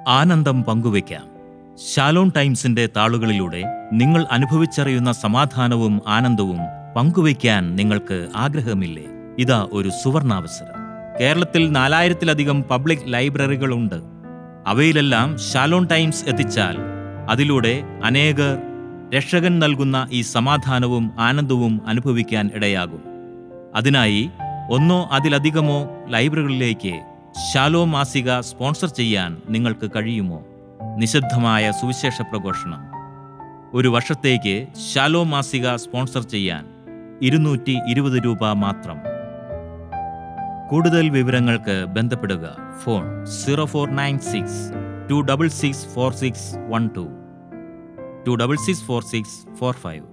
ആനന്ദം പങ്കുവയ്ക്കാം. ഷാലോം ടൈംസിന്റെ താളുകളിലൂടെ നിങ്ങൾ അനുഭവിച്ചറിയുന്ന സമാധാനവും ആനന്ദവും പങ്കുവയ്ക്കാൻ നിങ്ങൾക്ക് ആഗ്രഹമില്ലേ? ഇതാ ഒരു സുവർണാവസരം. കേരളത്തിൽ 4000-ലധികം പബ്ലിക് ലൈബ്രറികളുണ്ട്. അവയിലെല്ലാം ഷാലോം ടൈംസ് എത്തിച്ചാൽ അതിലൂടെ അനേകർ രക്ഷകൻ നൽകുന്ന ഈ സമാധാനവും ആനന്ദവും അനുഭവിക്കാൻ ഇടയാകും. അതിനായി ഒന്നോ അതിലധികമോ ലൈബ്രറികളിലേക്ക് ഷാലോം മാസിക സ്പോൺസർ ചെയ്യാൻ നിങ്ങൾക്ക് കഴിയുമോ? നിശബ്ദമായ സുവിശേഷ പ്രഘോഷണം. ഒരു വർഷത്തേക്ക് ഷാലോം മാസിക സ്പോൺസർ ചെയ്യാൻ 220 രൂപ മാത്രം. കൂടുതൽ വിവരങ്ങൾക്ക് ബന്ധപ്പെടുക. ഫോൺ 0496 266 4612 266 4645.